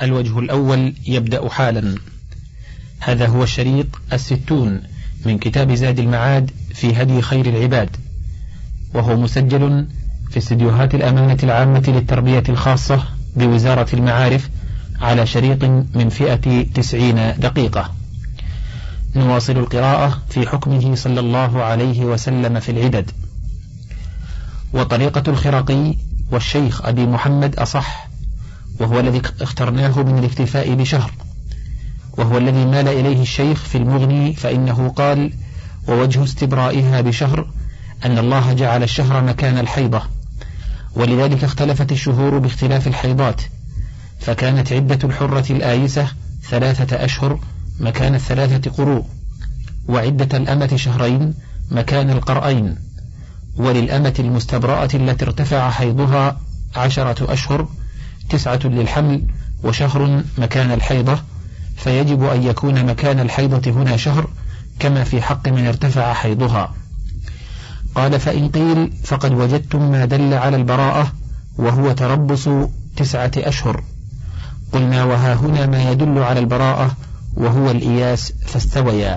الوجه الأول يبدأ حالا. هذا هو الشريط 60 من كتاب زاد المعاد في هدي خير العباد، وهو مسجل في استديوهات الأمانة العامة للتربية الخاصة بوزارة المعارف على شريط من فئة 90 دقيقة. نواصل القراءة في حكمه صلى الله عليه وسلم في العدد. وطريقة الخرقي والشيخ أبي محمد أصح، وهو الذي اخترناه من الاكتفاء بشهر، وهو الذي مال إليه الشيخ في المغني، فإنه قال: ووجه استبرائها بشهر أن الله جعل الشهر مكان الحيضة، ولذلك اختلفت الشهور باختلاف الحيضات، فكانت عدة الحرة الآيسة 3 أشهر مكان 3 قروء، وعدة الأمة شهرين مكان القرأين، وللأمة المستبرأة التي ارتفع حيضها 10 أشهر 9 للحمل وشهر مكان الحيضة، فيجب أن يكون مكان الحيضة هنا شهر كما في حق من ارتفع حيضها. قال: فإن قيل فقد وجدتم ما دل على البراءة وهو تربص 9 أشهر. قلنا: وها هنا ما يدل على البراءة وهو الإياس، فاستويا.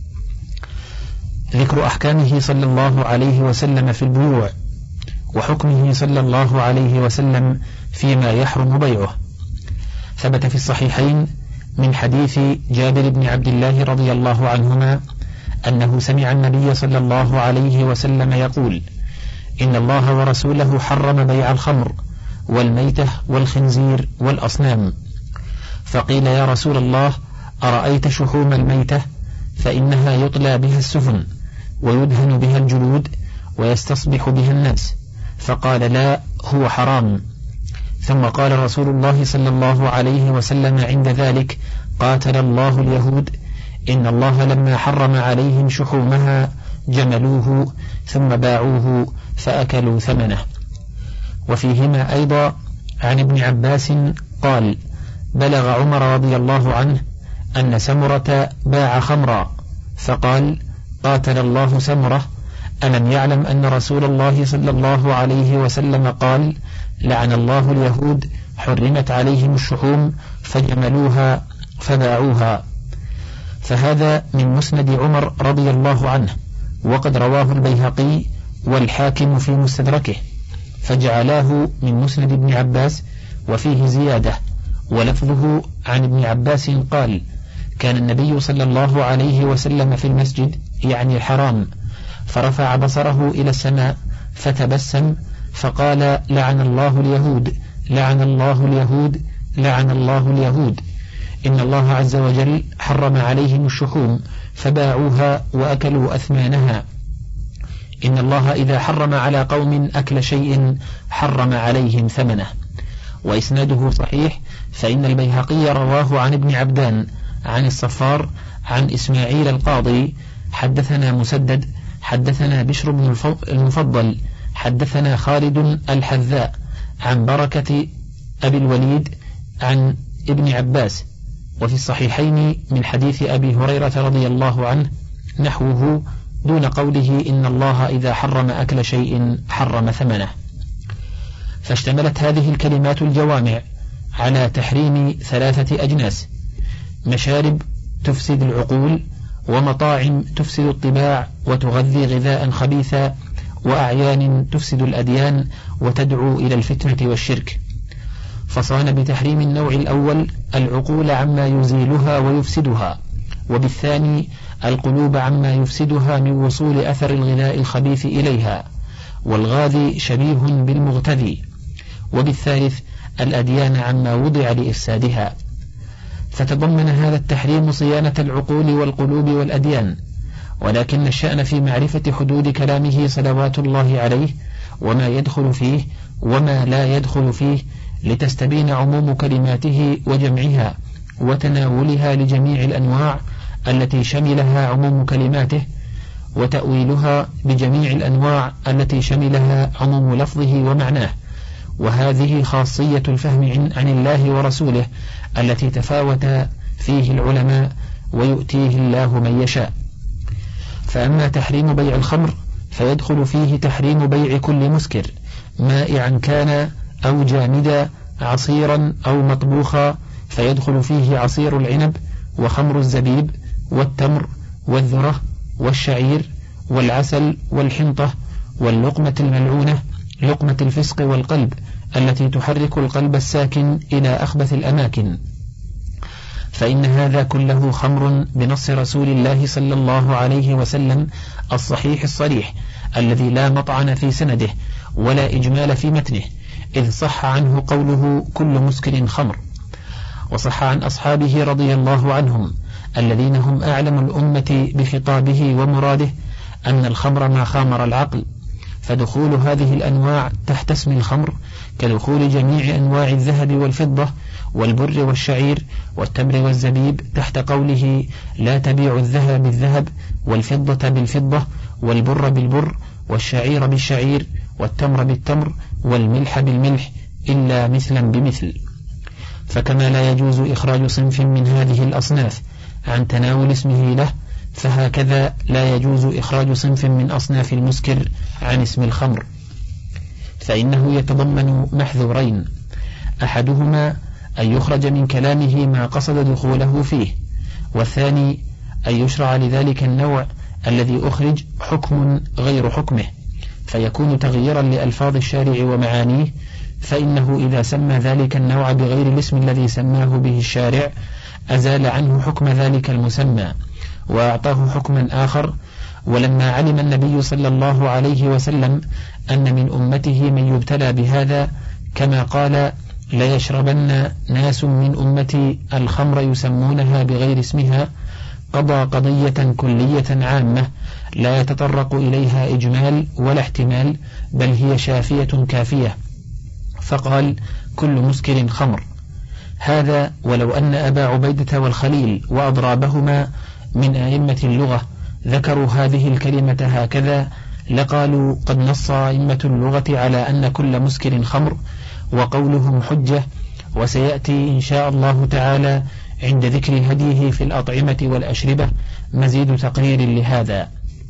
ذكر أحكامه صلى الله عليه وسلم في البيوع، وحكمه صلى الله عليه وسلم فيما يحرم بيعه. ثبت في الصحيحين من حديث جابر بن عبد الله رضي الله عنهما أنه سمع النبي صلى الله عليه وسلم يقول: إن الله ورسوله حرم بيع الخمر والميتة والخنزير والأصنام. فقيل: يا رسول الله، أرأيت شحوم الميتة؟ فإنها يطلى بها السفن ويدهن بها الجلود ويستصبح بها الناس. فقال: لا، هو حرام. ثم قال رسول الله صلى الله عليه وسلم عند ذلك: قاتل الله اليهود، إن الله لما حرم عليهم شحومها جملوه ثم باعوه فأكلوا ثمنه. وفيهما أيضا عن ابن عباس قال: بلغ عمر رضي الله عنه أن سمرة باع خمرا، فقال: قاتل الله سمرة، ألم يعلم أن رسول الله صلى الله عليه وسلم قال: لعن الله اليهود، حرمت عليهم الشحوم فجملوها فباعوها. فهذا من مسند عمر رضي الله عنه، وقد رواه البيهقي والحاكم في مستدركه، فجعلاه من مسند ابن عباس، وفيه زيادة، ولفظه عن ابن عباس قال: كان النبي صلى الله عليه وسلم في المسجد، يعني الحرام، فرفع بصره إلى السماء فتبسم فقال: لعن الله اليهود، لعن الله اليهود، لعن الله اليهود، إن الله عز وجل حرم عليهم الشحوم فباعوها وأكلوا أثمانها. إن الله إذا حرم على قوم أكل شيء حرم عليهم ثمنه. وإسناده صحيح، فإن البيهقي رواه عن ابن عبدان عن الصفار عن إسماعيل القاضي: حدثنا مسدد حدثنا بشر بن المفضل حدثنا خالد الحذاء عن بركة أبي الوليد عن ابن عباس. وفي الصحيحين من حديث أبي هريرة رضي الله عنه نحوه دون قوله: إن الله إذا حرم أكل شيء حرم ثمنه. فاشتملت هذه الكلمات الجوامع على تحريم 3 أجناس: مشارب تفسد العقول، ومطاعم تفسد الطباع وتغذي غذاء خبيثا، وأعيان تفسد الأديان وتدعو إلى الفتنة والشرك. فصان بتحريم النوع الأول العقول عما يزيلها ويفسدها، وبالثاني القلوب عما يفسدها من وصول أثر الغذاء الخبيث إليها، والغاذي شبيه بالمغتذي، وبالثالث الأديان عما وضع لإفسادها. فتضمن هذا التحريم صيانة العقول والقلوب والأديان، ولكن الشأن في معرفة حدود كلامه صلوات الله عليه، وما يدخل فيه وما لا يدخل فيه، لتستبين عموم كلماته وجمعها وتناولها لجميع الأنواع التي شملها عموم كلماته، وتأويلها بجميع الأنواع التي شملها عموم لفظه ومعناه. وهذه خاصية الفهم عن الله ورسوله التي تفاوت فيه العلماء، ويؤتيه الله من يشاء. فأما تحريم بيع الخمر فيدخل فيه تحريم بيع كل مسكر، مائعا كان أو جامدا، عصيرا أو مطبوخا، فيدخل فيه عصير العنب وخمر الزبيب والتمر والذرة والشعير والعسل والحنطة واللقمة الملعونة لقمة الفسق والقلب التي تحرك القلب الساكن إلى أخبث الأماكن، فإن هذا كله خمر بنص رسول الله صلى الله عليه وسلم الصحيح الصريح الذي لا مطعن في سنده ولا إجمال في متنه، إذ صح عنه قوله كل مسكر خمر. وصح عن أصحابه رضي الله عنهم الذين هم أعلم الأمة بخطابه ومراده أن الخمر ما خامر العقل، فدخول هذه الأنواع تحت اسم الخمر كدخول جميع أنواع الذهب والفضة والبر والشعير والتمر والزبيب تحت قوله لا تبيع الذهب بالذهب والفضة بالفضة والبر بالبر والشعير بالشعير والتمر بالتمر والملح بالملح إلا مثلا بمثل. فكما لا يجوز إخراج صنف من هذه الأصناف عن تناول اسمه له، فهكذا لا يجوز إخراج صنف من أصناف المسكر عن اسم الخمر، فإنه يتضمن محذورين: أحدهما أن يخرج من كلامه ما قصد دخوله فيه، والثاني أن يشرع لذلك النوع الذي أخرج حكم غير حكمه، فيكون تغييرا لألفاظ الشارع ومعانيه، فإنه إذا سمى ذلك النوع بغير الاسم الذي سماه به الشارع أزال عنه حكم ذلك المسمى وأعطاه حكما آخر. ولما علم النبي صلى الله عليه وسلم أن من أمته من يبتلى بهذا، كما قال لا يشربن ناس من أمتي الخمر يسمونها بغير اسمها، قضى قضية كلية عامة لا يتطرق إليها إجمال ولا احتمال، بل هي شافية كافية، فقال كل مسكر خمر. هذا ولو أن أبا عبيدة والخليل وأضرابهما من أئمة اللغة ذكروا هذه الكلمة هكذا لقالوا قد نص أئمة اللغة على أن كل مسكر خمر، وقولهم حجة، وسيأتي إن شاء الله تعالى عند ذكر هديه في الأطعمة والأشربة مزيد تقرير لهذا،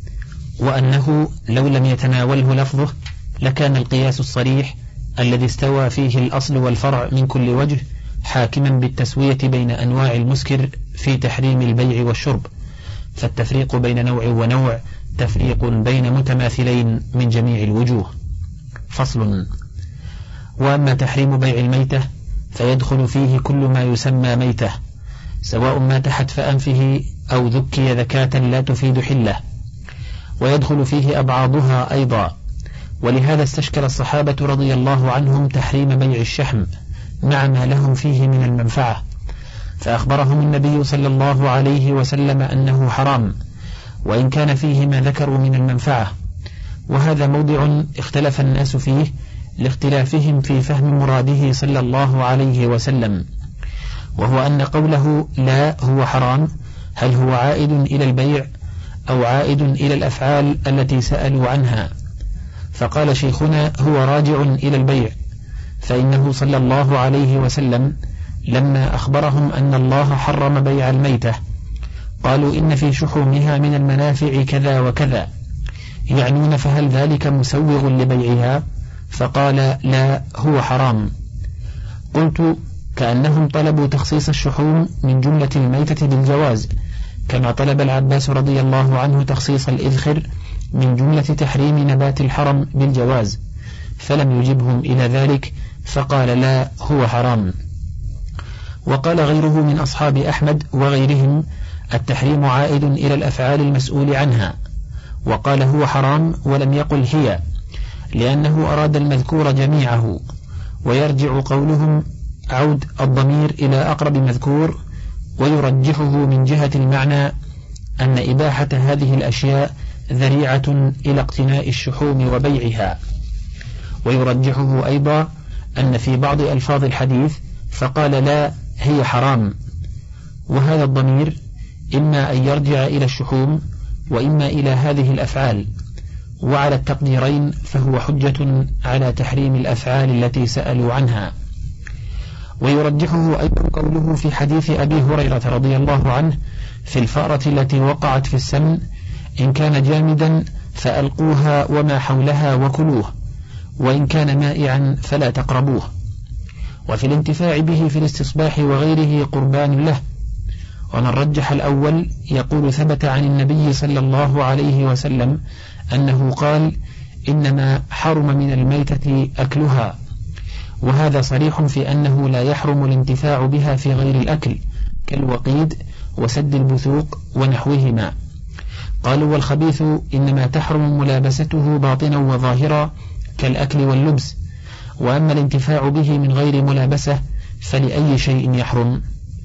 وأنه لو لم يتناوله لفظه لكان القياس الصريح الذي استوى فيه الأصل والفرع من كل وجه حاكما بالتسوية بين أنواع المسكر في تحريم البيع والشرب، فالتفريق بين نوع ونوع تفريق بين متماثلين من جميع الوجوه. فصل. وأما تحريم بيع الميتة فيدخل فيه كل ما يسمى ميتة، سواء ما تحت فأنفه أو ذكي ذكاة لا تفيد حلة، ويدخل فيه أبعاضها أيضا. ولهذا استشكل الصحابة رضي الله عنهم تحريم بيع الشحم مع ما لهم فيه من المنفعة، فأخبرهم النبي صلى الله عليه وسلم أنه حرام، وإن كان فيه ما ذكروا من المنفعة. وهذا موضع اختلف الناس فيه لاختلافهم في فهم مراده صلى الله عليه وسلم، وهو أن قوله لا هو حرام هل هو عائد إلى البيع أو عائد إلى الأفعال التي سألوا عنها؟ فقال شيخنا هو راجع إلى البيع، فإنه صلى الله عليه وسلم لما أخبرهم أن الله حرم بيع الميتة قالوا إن في شحومها من المنافع كذا وكذا، يعنون فهل ذلك مسوغ لبيعها؟ فقال لا هو حرام. قلت كأنهم طلبوا تخصيص الشحوم من جملة الميتة بالجواز، كما طلب العباس رضي الله عنه تخصيص الإذخر من جملة تحريم نبات الحرم بالجواز، فلم يجبهم إلى ذلك، فقال لا هو حرام. وقال غيره من أصحاب أحمد وغيرهم التحريم عائد إلى الأفعال المسؤول عنها، وقال هو حرام ولم يقل هي، لأنه أراد المذكور جميعه، ويرجع قولهم عود الضمير إلى أقرب مذكور، ويرجحه من جهة المعنى أن إباحة هذه الأشياء ذريعة إلى اقتناء الشحوم وبيعها، ويرجحه أيضا أن في بعض ألفاظ الحديث فقال لا هي حرام، وهذا الضمير إما أن يرجع إلى الشحوم وإما إلى هذه الأفعال، وعلى التقديرين فهو حجة على تحريم الأفعال التي سألوا عنها. ويرجحه أيضا قوله في حديث أبي هريرة رضي الله عنه في الفأرة التي وقعت في السمن إن كان جامدا فألقوها وما حولها وكلوه، وإن كان مائعا فلا تقربوه. وفي الانتفاع به في الاستصباح وغيره قربان له. ومن رجح الأول يقول ثبت عن النبي صلى الله عليه وسلم أنه قال إنما حرم من الميتة أكلها، وهذا صريح في أنه لا يحرم الانتفاع بها في غير الأكل كالوقيد وسد البثوق ونحوهما. قالوا والخبيث إنما تحرم ملابسته باطنا وظاهرا كالأكل واللبس، وأما الانتفاع به من غير ملابسة فلأي شيء يحرم.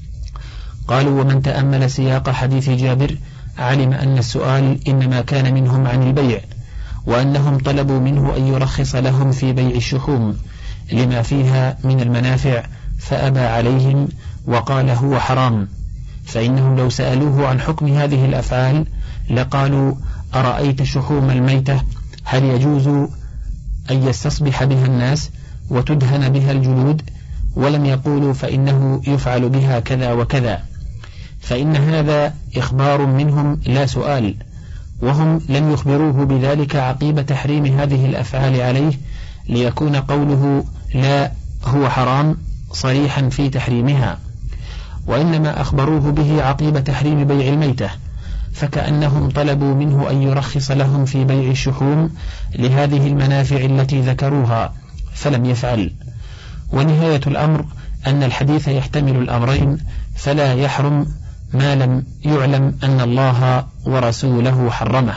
قالوا ومن تأمل سياق حديث جابر علم أن السؤال إنما كان منهم عن البيع، وأنهم طلبوا منه أن يرخص لهم في بيع الشحوم لما فيها من المنافع، فأبى عليهم وقال هو حرام. فإنهم لو سألوه عن حكم هذه الأفعال لقالوا أرأيت شحوم الميتة هل يجوز أن يستصبح بها الناس وتدهن بها الجلود، ولم يقولوا فإنه يفعل بها كذا وكذا، فإن هذا إخبار منهم لا سؤال، وهم لم يخبروه بذلك عقيب تحريم هذه الأفعال عليه، ليكون قوله لا هو حرام صريحا في تحريمها، وإنما أخبروه به عقيب تحريم بيع الميتة، فكأنهم طلبوا منه أن يرخص لهم في بيع الشحوم لهذه المنافع التي ذكروها فلم يفعل. ونهاية الأمر أن الحديث يحتمل الأمرين، فلا يحرم ما لم يعلم أن الله ورسوله حرمه.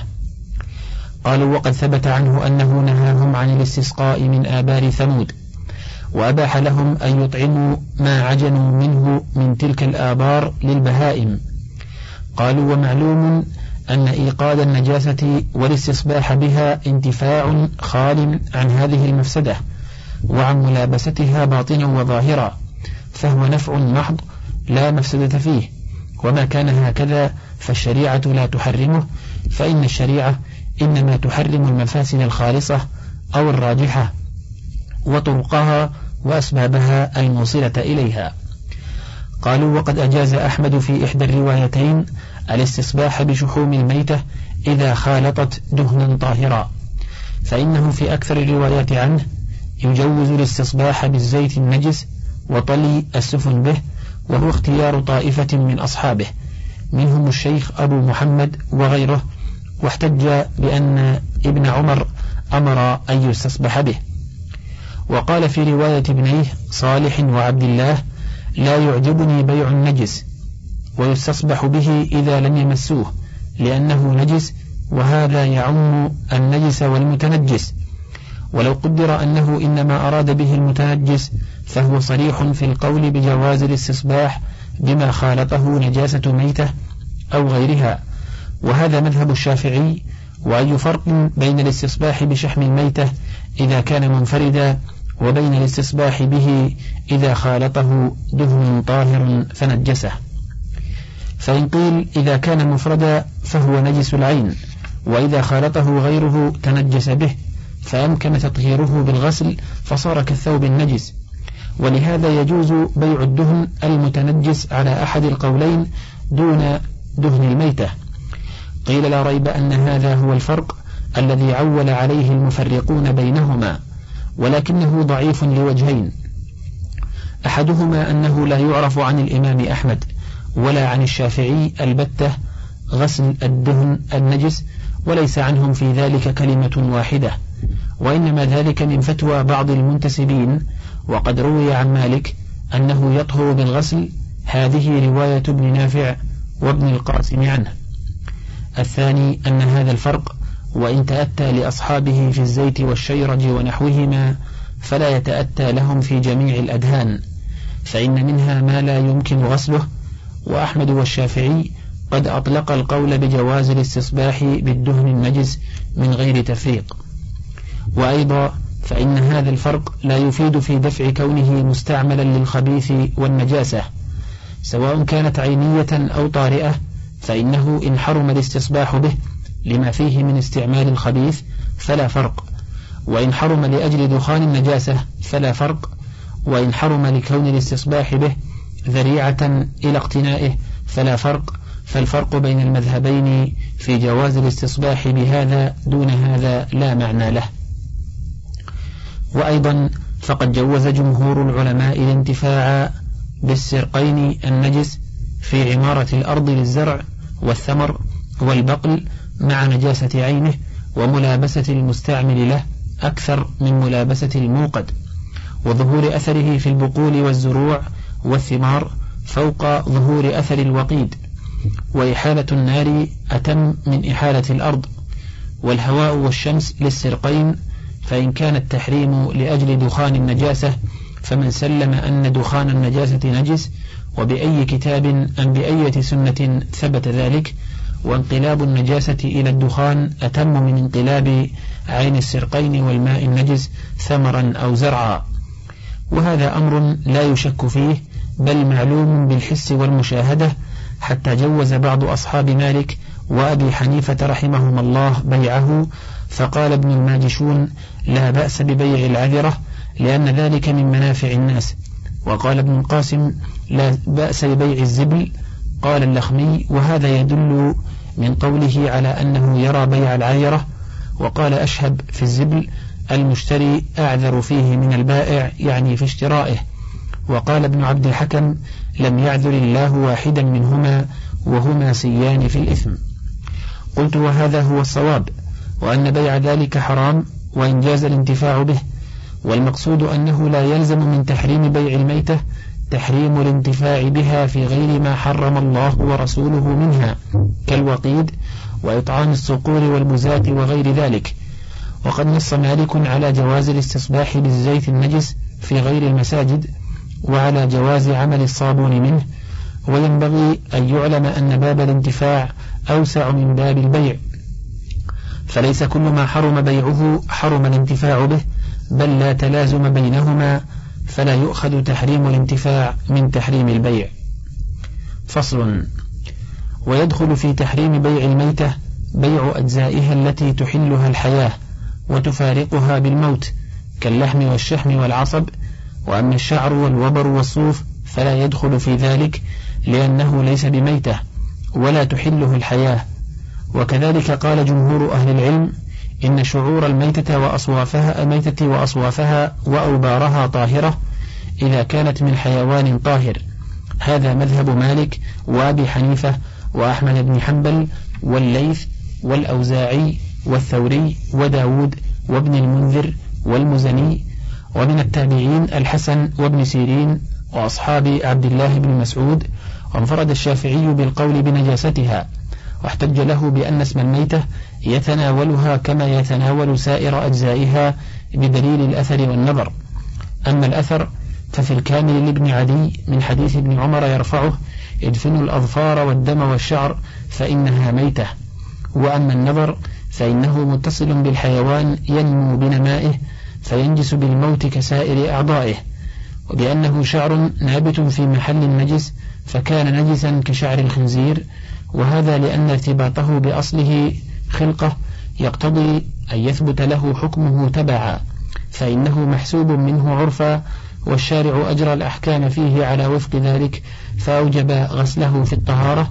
قالوا وقد ثبت عنه أنه نهاهم عن الاستسقاء من آبار ثمود، وأباح لهم أن يطعموا ما عجنوا منه من تلك الآبار للبهائم. قالوا ومعلوم أن إيقاد النجاسة والاستصباح بها انتفاع خال عن هذه المفسدة وعن ملابستها باطنا وظاهرا، فهو نفع محض لا مفسدة فيه، وما كان هكذا فالشريعة لا تحرمه، فإن الشريعة إنما تحرم المفاسد الخالصة أو الراجحة وطرقها وأسبابها الموصلة إليها. قالوا وقد أجاز أحمد في إحدى الروايتين الاستصباح بشحوم الميتة إذا خالطت دهنا طاهرا، فإنه في أكثر الروايات عنه يجوز الاستصباح بالزيت النجس وطلي السفن به، وهو اختيار طائفة من أصحابه منهم الشيخ أبو محمد وغيره، واحتج بأن ابن عمر أمر أن يستصبح به. وقال في رواية ابنيه صالح وعبد الله لا يعجبني بيع النجس ويستصبح به إذا لم يمسوه لأنه نجس، وهذا يعم النجس والمتنجس، ولو قدر أنه إنما أراد به المتنجس فهو صريح في القول بجواز الاستصباح بما خالطه نجاسة ميتة أو غيرها، وهذا مذهب الشافعي. وأي فرق بين الاستصباح بشحم الميتة إذا كان منفردا وبين الاستصباح به إذا خالطه دهن طاهر فنجسه؟ فإن قيل إذا كان مفردا فهو نجس العين، وإذا خالطه غيره تنجس به، فأمكن تطهيره بالغسل فصار كالثوب النجس، ولهذا يجوز بيع الدهن المتنجس على أحد القولين دون دهن الميتة. قيل لا ريب أن هذا هو الفرق الذي عول عليه المفرقون بينهما، ولكنه ضعيف لوجهين: أحدهما أنه لا يعرف عن الإمام أحمد ولا عن الشافعي البتة غسل الدهن النجس، وليس عنهم في ذلك كلمة واحدة، وإنما ذلك من فتوى بعض المنتسبين، وقد روي عن مالك أنه يطهر بالغسل، هذه رواية ابن نافع وابن القاسم عنه. الثاني أن هذا الفرق وإن تأتى لأصحابه في الزيت والشيرج ونحوهما فلا يتأتى لهم في جميع الأدهان، فإن منها ما لا يمكن غسله، وأحمد والشافعي قد أطلق القول بجواز الاستصباح بالدهن النجس من غير تفريق. وأيضا فإن هذا الفرق لا يفيد في دفع كونه مستعملا للخبيث والنجاسة سواء كانت عينية أو طارئة، فإنه إن حرم الاستصباح به لما فيه من استعمال الخبيث فلا فرق، وإن حرم لأجل دخان النجاسة فلا فرق، وإن حرم لكون الاستصباح به ذريعة إلى اقتنائه فلا فرق. فالفرق بين المذهبين في جواز الاستصباح بهذا دون هذا لا معنى له. وأيضا فقد جوز جمهور العلماء الانتفاع بالسرقين النجس في عمارة الأرض للزرع والثمر والبقل مع نجاسة عينه وملابسة المستعمل له أكثر من ملابسة الموقد، وظهور أثره في البقول والزروع والثمار فوق ظهور أثر الوقيد، وإحالة النار أتم من إحالة الأرض، والهواء والشمس للسرقين، فإن كان التحريم لأجل دخان النجاسة فمن سلم أن دخان النجاسة نجس، وبأي كتاب أم بأية سنة ثبت ذلك، وانقلاب النجاسة إلى الدخان أتم من انقلاب عين السرقين والماء النجس ثمرا أو زرعا، وهذا أمر لا يشك فيه بل معلوم بالحس والمشاهدة، حتى جوز بعض أصحاب مالك وأبي حنيفة رحمهم الله بيعه، فقال ابن الماجشون لا بأس ببيع العذرة لأن ذلك من منافع الناس، وقال ابن القاسم لا بأس ببيع الزبل، قال اللخمي وهذا يدل من قوله على أنه يرى بيع العذرة، وقال أشهب في الزبل المشتري أعذر فيه من البائع يعني في اشترائه، وقال ابن عبد الحكم لم يعذر الله واحدا منهما وهما سيان في الإثم. قلت وهذا هو الصواب، وأن بيع ذلك حرام وإن جاز الانتفاع به، والمقصود أنه لا يلزم من تحريم بيع الميتة تحريم الانتفاع بها في غير ما حرم الله ورسوله منها كالوقيد وإطعام الصقور والمزاة وغير ذلك. وقد نص مالك على جواز الاستصباح بالزيت النجس في غير المساجد، وعلى جواز عمل الصابون منه، وينبغي أن يعلم أن باب الانتفاع أوسع من باب البيع، فليس كل ما حرم بيعه حرم الانتفاع به، بل لا تلازم بينهما، فلا يؤخذ تحريم الانتفاع من تحريم البيع. فصل. ويدخل في تحريم بيع الميتة بيع أجزائها التي تحلها الحياة وتفارقها بالموت كاللحم والشحم والعصب، وأما الشعر والوبر والصوف فلا يدخل في ذلك لأنه ليس بميتة ولا تحله الحياة. وكذلك قال جمهور أهل العلم إن شعور الميتة وأصوافها وأوبارها طاهرة إذا كانت من حيوان طاهر. هذا مذهب مالك وأبي حنيفة وأحمد بن حنبل والليث والأوزاعي والثوري وداود وابن المنذر والمزني، ومن التابعين الحسن وابن سيرين وأصحاب عبد الله بن مسعود، وانفرد الشافعي بالقول بنجاستها، واحتج له بأن اسم الميتة يتناولها كما يتناول سائر أجزائها بدليل الأثر والنظر. أما الأثر ففي الكامل لابن عدي من حديث ابن عمر يرفعه ادفنوا الأظفار والدم والشعر فإنها ميتة. وأما النظر فإنه متصل بالحيوان ينمو بنمائه فينجس بالموت كسائر أعضائه، وبأنه شعر نابت في محل النجس فكان نجسا كشعر الخنزير، وهذا لأن ارتباطه بأصله خلقة يقتضي أن يثبت له حكمه تبعا، فإنه محسوب منه عرفا، والشارع أجرى الأحكام فيه على وفق ذلك، فأوجب غسله في الطهارة،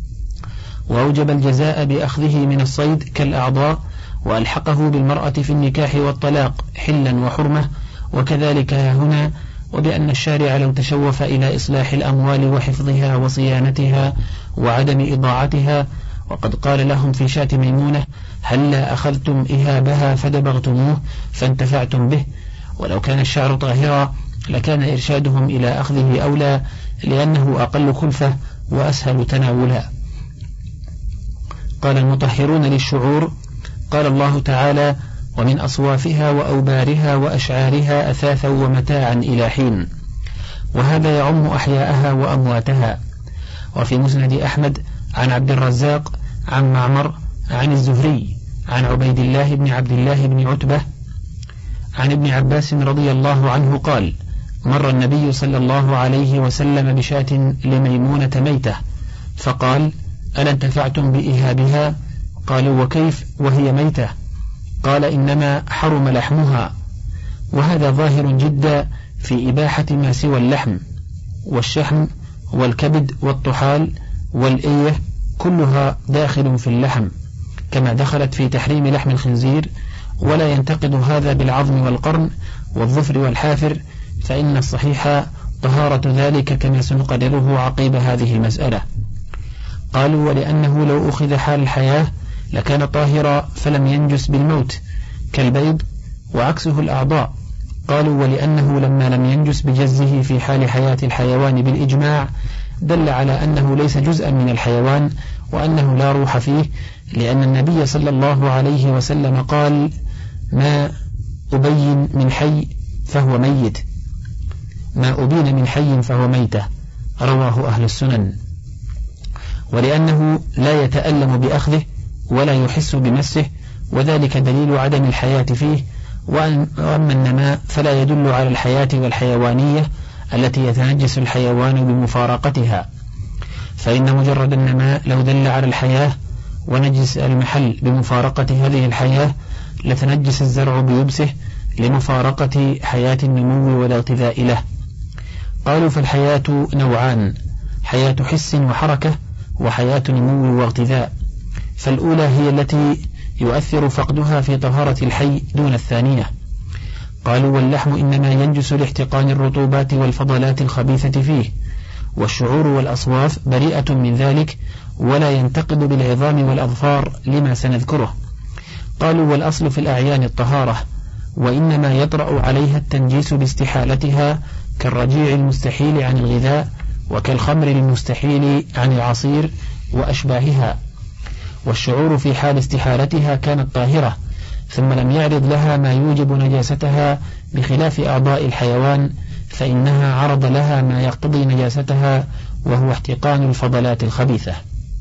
وأوجب الجزاء بأخذه من الصيد كالأعضاء، وألحقه بالمرأة في النكاح والطلاق حلا وحرمة، وكذلك هنا. وبأن الشارع لو تشوف إلى إصلاح الأموال وحفظها وصيانتها وعدم إضاعتها، وقد قال لهم في شاة ميمونة هلا أخذتم إهابها فدبغتموه فانتفعتم به، ولو كان الشعر طاهرا لكان إرشادهم إلى أخذه أولى، لأنه أقل كلفة وأسهل تناولا. قال المطهرون للشعور قال الله تعالى ومن أصوافها وأوبارها وأشعارها أثاثا ومتاعا إلى حين، وهذا يعم أحياءها وأمواتها. وفي مسند أحمد عن عبد الرزاق عن معمر عن الزهري عن عبيد الله بن عبد الله بن عتبة عن ابن عباس رضي الله عنه قال مر النبي صلى الله عليه وسلم بشاة لميمونة ميتة فقال ألا انتفعتم بإهابها؟ قالوا وكيف وهي ميتة؟ قال إنما حرم لحمها. وهذا ظاهر جدا في إباحة ما سوى اللحم، والشحم والكبد والطحال والإيه كلها داخل في اللحم كما دخلت في تحريم لحم الخنزير، ولا ينتقد هذا بالعظم والقرن، والظفر والحافر، فإن الصحيح طهارة ذلك كما سنقرره عقيب هذه المسألة. قالوا ولأنه لو أخذ حال الحياة لكان طاهرا فلم ينجس بالموت كالبيض، وعكسه الأعضاء. قالوا ولأنه لما لم ينجس بجزه في حال حياة الحيوان بالإجماع دل على أنه ليس جزءا من الحيوان وأنه لا روح فيه، لأن النبي صلى الله عليه وسلم قال: ما أبين من حي فهو ميت، ما أبين من حي فهو ميتة، رواه أهل السنن. ولأنه لا يتألم بأخذه ولا يحس بمسه، وذلك دليل عدم الحياة فيه. وأما النماء فلا يدل على الحياة والحيوانية التي يتنجس الحيوان بمفارقتها، فإن مجرد النماء لو دل على الحياة ونجس المحل بمفارقة هذه الحياة لتنجس الزرع بيبسه لمفارقة حياة النمو والاغتذاء له. قالوا فالحياة نوعان: حياة حس وحركة، وحياة نمو واغتذاء. فالأولى هي التي يؤثر فقدها في طهارة الحي دون الثانية. قالوا واللحم إنما ينجس لاحتقان الرطوبات والفضلات الخبيثة فيه، والشعور والأصواف بريئة من ذلك ولا ينتقد بالعظام والأظفار لما سنذكره. قالوا والأصل في الأعيان الطهارة، وإنما يطرأ عليها التنجيس باستحالتها كالرجيع المستحيل عن الغذاء وكالخمر المستحيل عن العصير وأشباهها. والشعور في حال استحالتها كانت طاهرة ثم لم يعرض لها ما يوجب نجاستها، بخلاف أعضاء الحيوان فإنها عرض لها ما يقتضي نجاستها وهو احتقان الفضلات الخبيثة.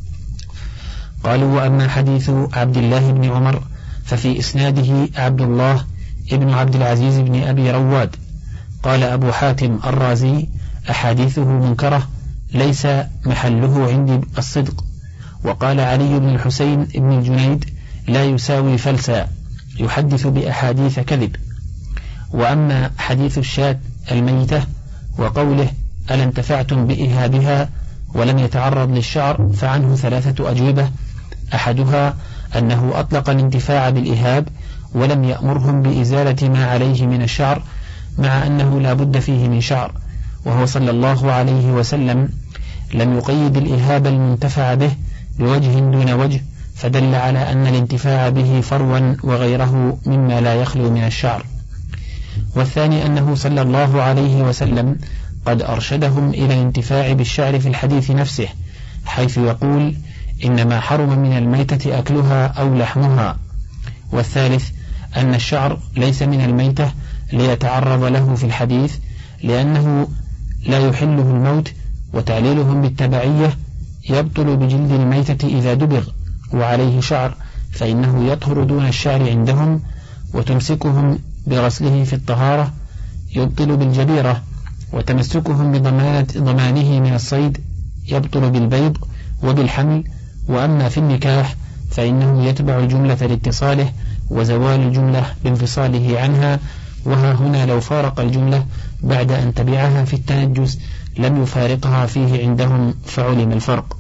قالوا وأما حديث عبد الله بن عمر ففي إسناده عبد الله ابن عبد العزيز بن أبي رواد. قال أبو حاتم الرازي أحاديثه منكرة ليس محله عندي الصدق. وقال علي بن الحسين بن الجنيد لا يساوي فلسا، يحدث بأحاديث كذب. وأما حديث الشاة الميتة وقوله ألا انتفعتم بإهابها ولم يتعرض للشعر فعنه 3 أجوبة: أحدها أنه أطلق الانتفاع بالإهاب ولم يأمرهم بإزالة ما عليه من الشعر، مع أنه لا بد فيه من شعر، وهو صلى الله عليه وسلم لم يقيد الإهاب المنتفع به بوجه دون وجه، فدل على أن الانتفاع به فروا وغيره مما لا يخلو من الشعر. والثاني أنه صلى الله عليه وسلم قد أرشدهم إلى الانتفاع بالشعر في الحديث نفسه، حيث يقول إنما حرم من الميتة أكلها أو لحمها. والثالث أن الشعر ليس من الميتة ليتعرض له في الحديث، لأنه لا يحله الموت، وتعليلهم بالتبعية يبطل بجلد الميتة إذا دبغ وعليه شعر فإنه يطهر دون الشعر عندهم، وتمسكهم بغسله في الطهارة يبطل بالجبيرة، وتمسكهم بضمانه من الصيد يبطل بالبيض وبالحمل. وأما في النكاح فإنه يتبع الجملة لاتصاله وزوال الجملة بانفصاله عنها، وها هنا لو فارق الجملة بعد أن تبعها في التنجس لم يفارقها فيه عندهم فعلم الفرق.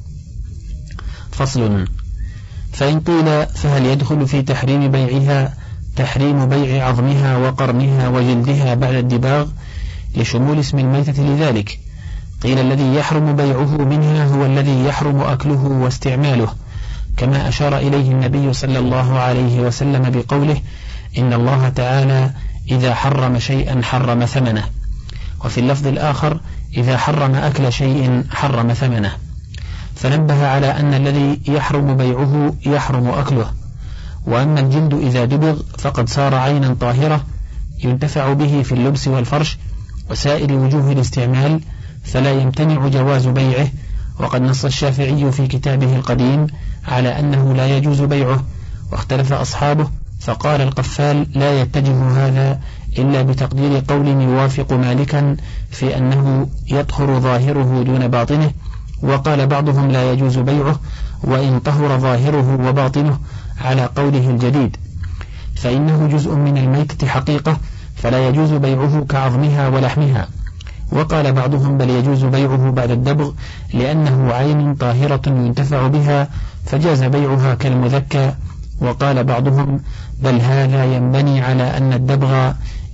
فصل. فإن قيل فهل يدخل في تحريم بيعها تحريم بيع عظمها وقرنها وجلدها بعد الدباغ لشمول اسم الميتة لذلك؟ قيل الذي يحرم بيعه منها هو الذي يحرم أكله واستعماله، كما أشار إليه النبي صلى الله عليه وسلم بقوله إن الله تعالى إذا حرم شيئا حرم ثمنه، وفي اللفظ الآخر إذا حرم أكل شيء حرم ثمنه، فنبه على أن الذي يحرم بيعه يحرم أكله. وأما الجلد إذا دبغ فقد صار عينا طاهرة ينتفع به في اللبس والفرش وسائر وجوه الاستعمال، فلا يمتنع جواز بيعه. وقد نص الشافعي في كتابه القديم على أنه لا يجوز بيعه، واختلف أصحابه، فقال القفال لا يتجه هذا إلا بتقدير قول يوافق مالكا في أنه يطهر ظاهره دون باطنه، وقال بعضهم لا يجوز بيعه وإن طهر ظاهره وباطنه على قوله الجديد، فإنه جزء من الميتة حقيقة فلا يجوز بيعه كعظمها ولحمها. وقال بعضهم بل يجوز بيعه بعد الدبغ لأنه عين طاهرة ينتفع بها فجاز بيعها كالمذكى. وقال بعضهم بل هذا ينبني على أن الدبغ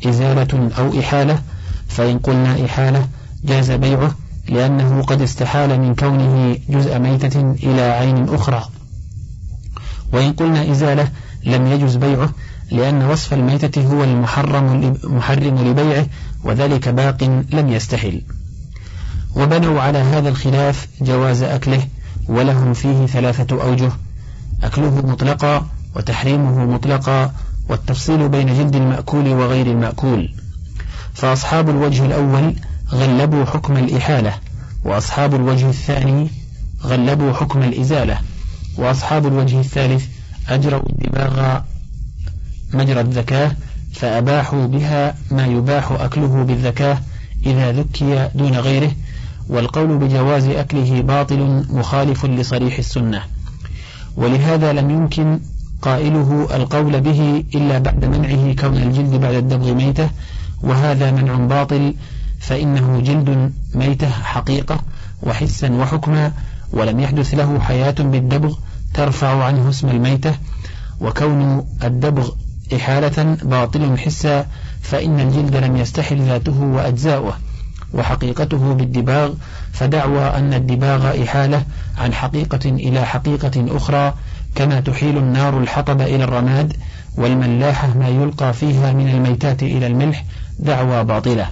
إزالة أو إحالة، فإن قلنا إحالة جاز بيعه لأنه قد استحال من كونه جزء ميتة إلى عين أخرى، وإن قلنا إزالة لم يجز بيعه لأن وصف الميتة هو المحرم لبيعه، وذلك باق لم يستحل. وبنوا على هذا الخلاف جواز أكله، ولهم فيه 3 أوجه: أكله مطلقا، وتحريمه مطلقا، والتفصيل بين جلد المأكول وغير المأكول. فأصحاب الوجه الأول غلبوا حكم الإحالة، وأصحاب الوجه الثاني غلبوا حكم الإزالة، وأصحاب الوجه الثالث أجروا الدباغ مجرى الذكاة، فأباحوا بها ما يباح أكله بالذكاة إذا ذكي دون غيره، والقول بجواز أكله باطل مخالف لصريح السنة، ولهذا لم يمكن قائله القول به إلا بعد منعه كون الجلد بعد الدبغ ميتة، وهذا منع باطل، فإنه جلد ميتة حقيقة وحسا وحكما، ولم يحدث له حياة بالدبغ ترفع عنه اسم الميتة، وكون الدبغ إحالة باطل حسا، فإن الجلد لم يستحل ذاته وأجزاؤه وحقيقته بالدباغ، فدعوى أن الدباغ إحالة عن حقيقة إلى حقيقة أخرى، كما تحيل النار الحطب إلى الرماد، والملاحة ما يلقى فيها من الميتات إلى الملح، دعوى باطلة.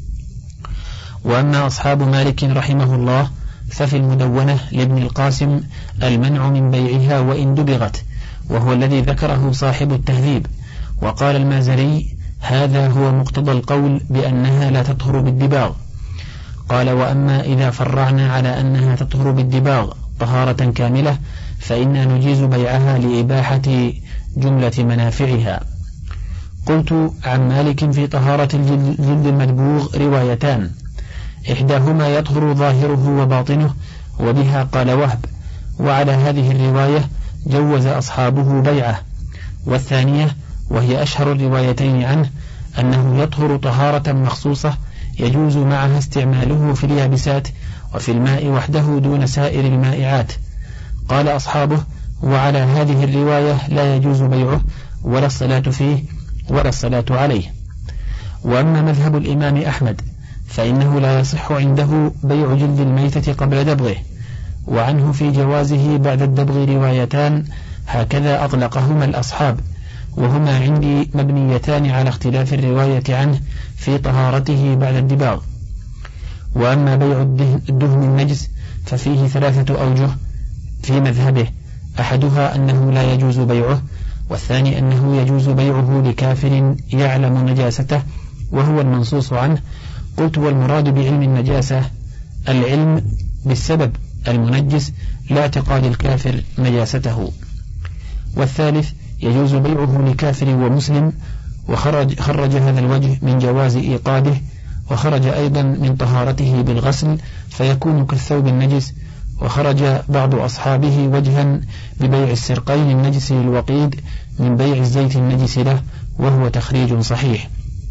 وأما أصحاب مالك رحمه الله ففي المدونة لابن القاسم المنع من بيعها وإن دبغت، وهو الذي ذكره صاحب التهذيب. وقال المازري: هذا هو مقتضى القول بأنها لا تطهر بالدباغ. قال: وأما إذا فرعنا على أنها تطهر بالدباغ طهارة كاملة فإنا نجيز بيعها لإباحة جملة منافعها. قلت: عن مالك في طهارة الجلد المدبوغ روايتان، إحداهما يطهر ظاهره وباطنه، وبها قال وهب، وعلى هذه الرواية جوز أصحابه بيعه. والثانية وهي أشهر الروايتين عنه أنه يطهر طهارة مخصوصة يجوز معها استعماله في اليابسات وفي الماء وحده دون سائر المائعات. قال أصحابه: وعلى هذه الرواية لا يجوز بيعه ولا الصلاة فيه ولا الصلاة عليه. وأما مذهب الإمام أحمد فإنه لا يصح عنده بيع جلد الميتة قبل دبغه، وعنه في جوازه بعد الدبغ روايتان هكذا أطلقهما الأصحاب، وهما عندي مبنيتان على اختلاف الرواية عنه في طهارته بعد الدباغ. وأما بيع الدهن النجس ففيه 3 أوجه في مذهبه، أحدها أنه لا يجوز بيعه، والثاني أنه يجوز بيعه لكافر يعلم نجاسته وهو المنصوص عنه. قلت: والمراد بعلم النجاسة العلم بالسبب المنجس لا اعتقاد الكافر نجاسته. والثالث يجوز بيعه لكافر ومسلم، وخرج هذا الوجه من جواز إيقاده، وخرج أيضا من طهارته بالغسل فيكون كالثوب النجس. وخرج بعض أصحابه وجها ببيع السرقين النجس للوقيد من بيع الزيت النجس له، وهو تخريج صحيح.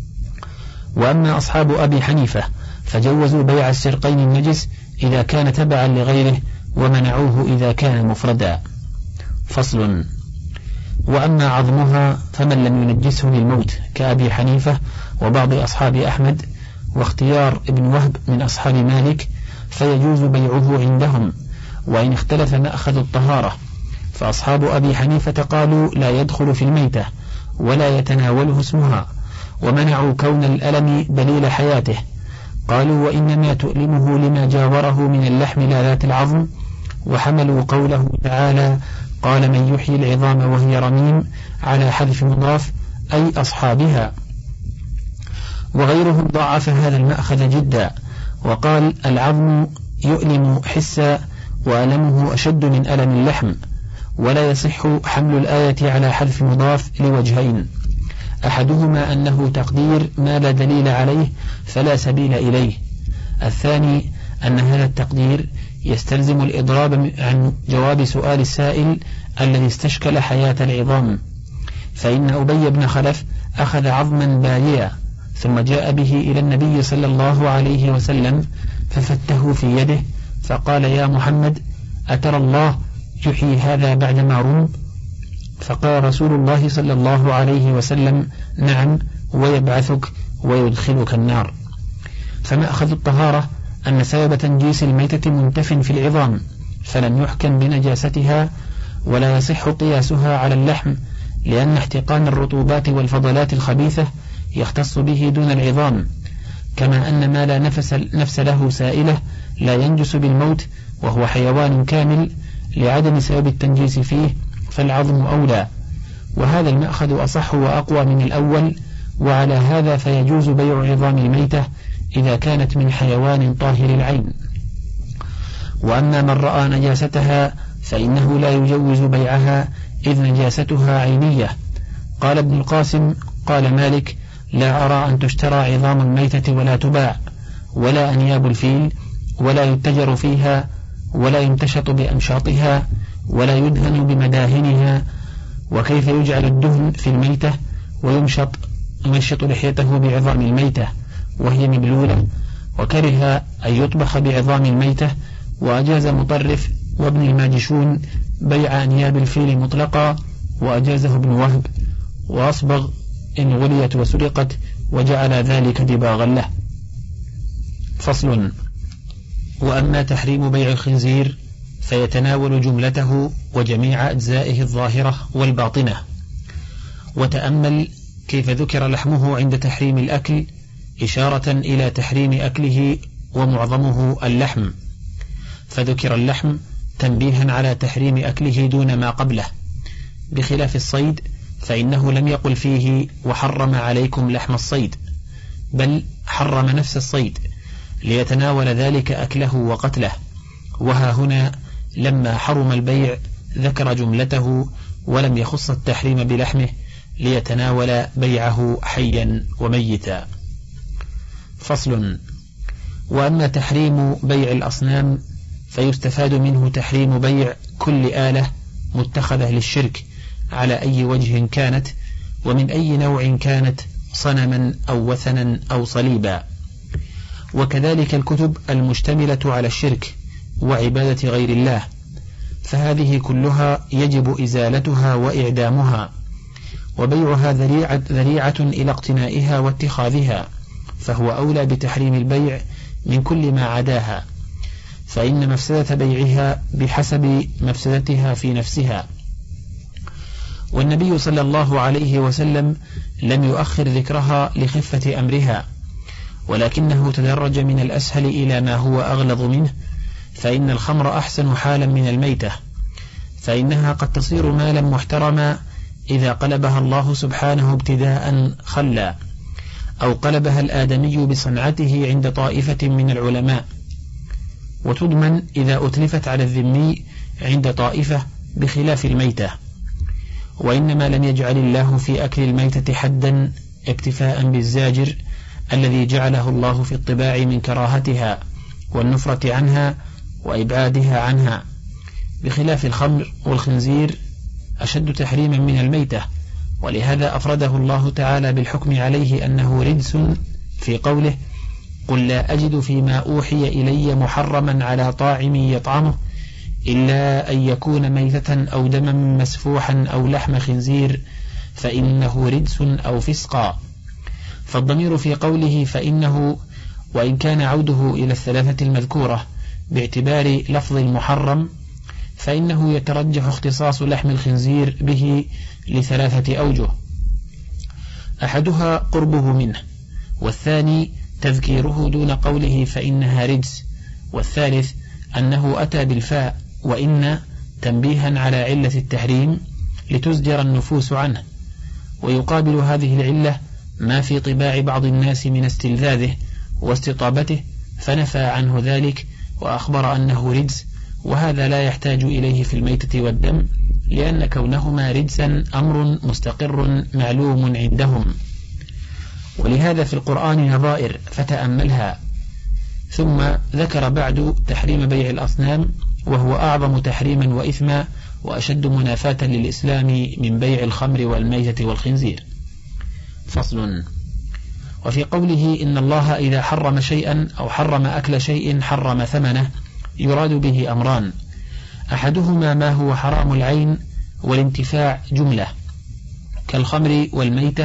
وأما أصحاب أبي حنيفة فجوزوا بيع السرقين النجس إذا كان تبعا لغيره، ومنعوه إذا كان مفردا. فصل. وأما عظمها فمن لم ينجسه للموت كأبي حنيفة وبعض أصحاب أحمد واختيار ابن وهب من أصحاب مالك فيجوز بيعه عندهم، وإن اختلف مأخذ الطهارة. فأصحاب أبي حنيفة قالوا لا يدخل في الميتة ولا يتناوله اسمها، ومنعوا كون الألم دليل حياته. قالوا وإنما تؤلمه لما جاوره من اللحم لا ذات العظم، وحملوا قوله تعالى قال من يحيي العظام وهي رميم على حذف مضاف أي أصحابها. وغيرهم ضعف هذا المأخذ جدا وقال العظم يؤلم حسا وألمه أشد من ألم اللحم، ولا يصح حمل الآية على حذف مضاف لوجهين: أحدهما أنه تقدير ما لا دليل عليه فلا سبيل إليه، الثاني أن هذا التقدير يستلزم الإضراب عن جواب سؤال السائل الذي استشكل حياة العظام. فإن أبي بن خلف أخذ عظما باليا ثم جاء به إلى النبي صلى الله عليه وسلم ففته في يده فقال يا محمد أترى الله يحيي هذا بعدما رم؟ فقال رسول الله صلى الله عليه وسلم نعم ويبعثك ويدخلك النار. فمأخذ الطهارة أن سبب تنجيس الميتة منتف في العظام، فلم يحكم بنجاستها ولا يصح قياسها على اللحم، لأن احتقان الرطوبات والفضلات الخبيثة يختص به دون العظام، كما أن ما لا نفس له سائلة لا ينجس بالموت وهو حيوان كامل لعدم سبب التنجيس فيه، فالعظم أولى. وهذا المأخذ أصح وأقوى من الأول، وعلى هذا فيجوز بيع عظام الميتة إذا كانت من حيوان طاهر العين. وأما من رأى نجاستها فإنه لا يجوز بيعها إذ نجاستها عينية. قال ابن القاسم قال مالك: لا أرى أن تشترى عظام الميتة ولا تباع، ولا أنياب الفيل، ولا يتجر فيها، ولا ينتشط بأمشاطها، ولا يدهن بمداهنها. وكيف يجعل الدهن في الميتة ويمشط لحيته بعظام الميتة وهي مبلولة؟ وكره أن يطبخ بعظام الميتة. وأجاز مطرف وابن الماجشون بيع أنياب الفيل مطلقا، وأجازه ابن وهب، وأصبغ إن غليت وسرقت، وجعل ذلك دباغا له. فصل. وأما تحريم بيع الخنزير فيتناول جملته وجميع أجزائه الظاهرة والباطنة. وتأمل كيف ذكر لحمه عند تحريم الأكل إشارة إلى تحريم أكله، ومعظمه اللحم، فذكر اللحم تنبيها على تحريم أكله دون ما قبله، بخلاف الصيد فإنه لم يقل فيه وحرم عليكم لحم الصيد، بل حرم نفس الصيد ليتناول ذلك أكله وقتله. وها هنا لما حرم البيع ذكر جملته ولم يخص التحريم بلحمه ليتناول بيعه حيا وميتا. فصل. وأما تحريم بيع الأصنام فيستفاد منه تحريم بيع كل آلة متخذة للشرك على أي وجه كانت، ومن أي نوع كانت، صنما أو وثنا أو صليبا. وكذلك الكتب المشتملة على الشرك وعبادة غير الله، فهذه كلها يجب إزالتها وإعدامها، وبيعها ذريعة إلى اقتنائها واتخاذها، فهو أولى بتحريم البيع من كل ما عداها، فإن مفسدة بيعها بحسب مفسدتها في نفسها. والنبي صلى الله عليه وسلم لم يؤخر ذكرها لخفة أمرها، ولكنه تدرج من الأسهل إلى ما هو أغلظ منه. فإن الخمر أحسن حالا من الميتة، فإنها قد تصير مالا محترما إذا قلبها الله سبحانه ابتداء خلا، أو قلبها الآدمي بصنعته عند طائفة من العلماء، وتضمن إذا أتلفت على الذمي عند طائفة، بخلاف الميتة. وإنما لم يجعل الله في أكل الميتة حدا اكتفاء بالزاجر الذي جعله الله في الطباع من كراهتها والنفرة عنها وإبعادها عنها، بخلاف الخمر والخنزير أشد تحريما من الميتة. ولهذا أفرده الله تعالى بالحكم عليه أنه رجس في قوله: قل لا أجد فيما أوحي إلي محرما على طاعم يطعمه إلا أن يكون ميتة أو دما مسفوحا أو لحم خنزير فإنه رجس أو فسقا. فالضمير في قوله فإنه، وإن كان عوده إلى الثلاثة المذكورة باعتبار لفظ المحرم، فإنه يترجح اختصاص لحم الخنزير به لثلاثة أوجه: أحدها قربه منه، والثاني تذكيره دون قوله فإنها رجس، والثالث أنه أتى بالفاء وإن تنبيها على علة التحريم لتزجر النفوس عنه. ويقابل هذه العلة ما في طباع بعض الناس من استلذاذه واستطابته، فنفى عنه ذلك وأخبر أنه رجس، وهذا لا يحتاج إليه في الميتة والدم، لأن كونهما رجسا أمر مستقر معلوم عندهم. ولهذا في القرآن نظائر فتأملها. ثم ذكر بعد تحريم بيع الأصنام، وهو أعظم تحريما وإثما وأشد منافاة للإسلام من بيع الخمر والميتة والخنزير. فصل. وفي قوله إن الله إذا حرم شيئا أو حرم أكل شيء حرم ثمنه، يراد به أمران: أحدهما ما هو حرام العين والانتفاع جملة كالخمر والميتة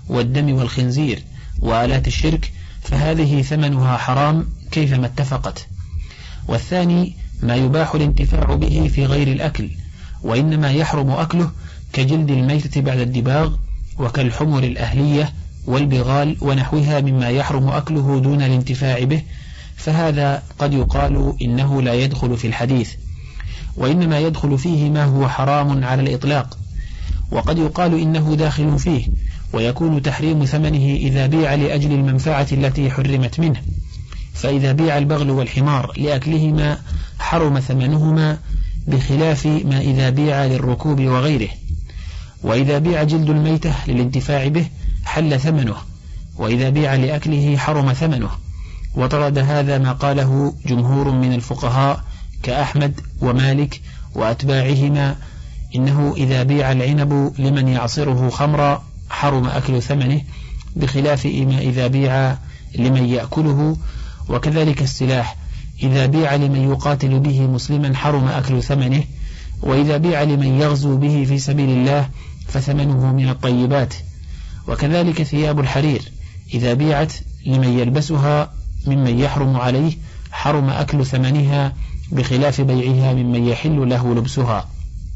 والدم والخنزير وآلات الشرك فهذه ثمنها حرام كيفما اتفقت. والثاني ما يباح الانتفاع به في غير الأكل، وإنما يحرم أكله كجلد الميتة بعد الدباغ، وكالحمر الأهلية والبغال ونحوها مما يحرم أكله دون الانتفاع به، فهذا قد يقال إنه لا يدخل في الحديث، وإنما يدخل فيه ما هو حرام على الإطلاق، وقد يقال إنه داخل فيه، ويكون تحريم ثمنه إذا بيع لأجل المنفعة التي حرمت منه، فإذا بيع البغل والحمار لأكلهما حرم ثمنهما، بخلاف ما إذا بيع للركوب وغيره. وإذا بيع جلد الميتة للانتفاع به حل ثمنه، وإذا بيع لأكله حرم ثمنه. وطرد هذا ما قاله جمهور من الفقهاء كأحمد ومالك وأتباعهما، إنه إذا بيع العنب لمن يعصره خمرا حرم أكل ثمنه، بخلاف ما إذا بيع لمن يأكله. وكذلك السلاح إذا بيع لمن يقاتل به مسلما حرم أكل ثمنه، وإذا بيع لمن يغزو به في سبيل الله فثمنه من الطيبات. وكذلك ثياب الحرير إذا بيعت لمن يلبسها ممن يحرم عليه حرم أكل ثمنها، بخلاف بيعها ممن يحل له لبسها.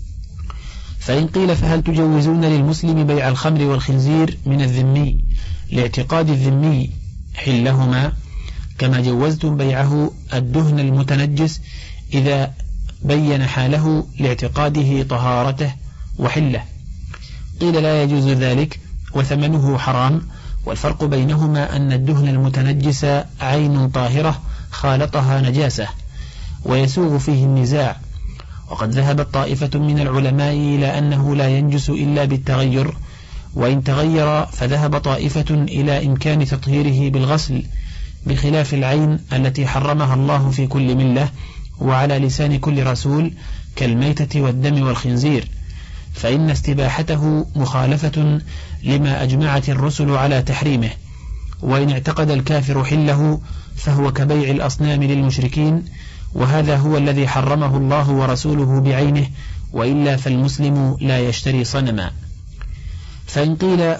فإن قيل فهل تجوزون للمسلم بيع الخمر والخنزير من الذمي لاعتقاد الذمي حلهما، كما جوزتم بيعه الدهن المتنجس إذا بين حاله لاعتقاده طهارته وحله؟ قيل لا يجوز ذلك وثمنه حرام، والفرق بينهما أن الدهن المتنجس عين طاهرة خالطها نجاسة ويسوغ فيه النزاع. وقد ذهبت طائفة من العلماء إلى أنه لا ينجس إلا بالتغير، وإن تغير فذهب طائفة إلى إمكان تطهيره بالغسل، بخلاف العين التي حرمها الله في كل ملة وعلى لسان كل رسول كالميتة والدم والخنزير، فإن استباحته مخالفة لما أجمعت الرسل على تحريمه. وإن اعتقد الكافر حله فهو كبيع الأصنام للمشركين، وهذا هو الذي حرمه الله ورسوله بعينه، وإلا فالمسلم لا يشتري صنما. فإن قيل